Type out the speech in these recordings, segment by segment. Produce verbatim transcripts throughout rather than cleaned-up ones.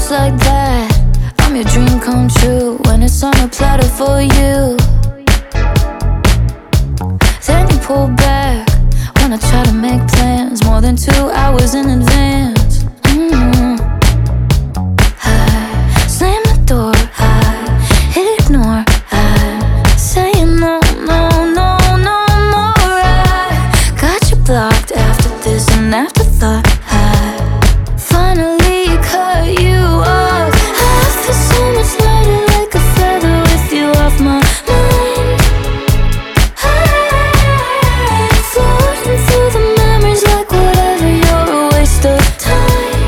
just like that. I'm your dream come true when it's on a platter for you. Then you pull back when I try to make plans more than two hours in advance. mm-hmm. I slam the door, I hit ignore, I say no, no, no, no more. I got you blocked after this and afterthought. I finally cut you off. I feel so much lighter like a feather with you off my mind. I'm floating through the memories like whatever, you're a waste of time.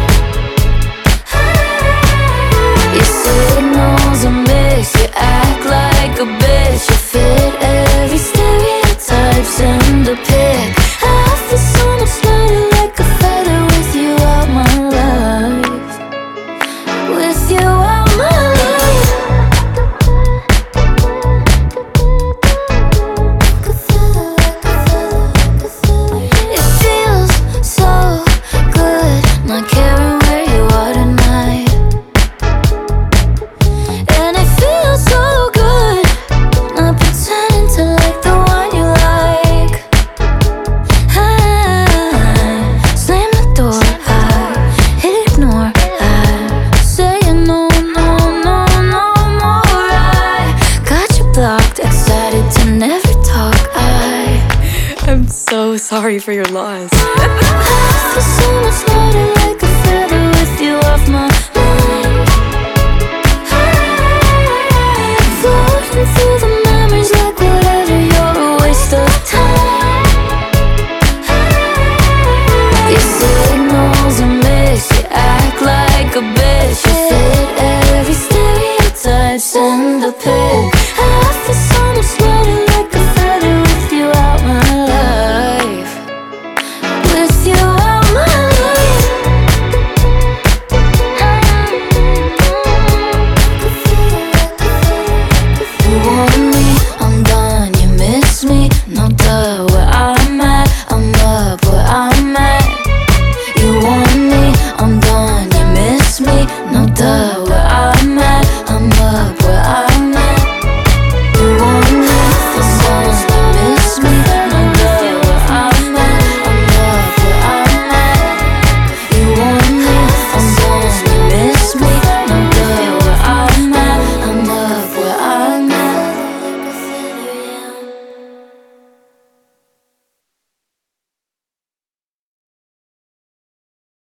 Your signals are mixed, you act like a bitch. You fit every stereotype, send a pic. I feel so much lighter like a feather with you out my life. With you out my life. It feels so good not caring where you are tonight. And it feels so good not pretending to like the one you like. I slam the door, I hit ignore, I say no, no, no, no more. I got you blocked, excited to never talk. I I'm so sorry for your loss. I feel so much lighter like a feather with you off my mind. I'm floating through the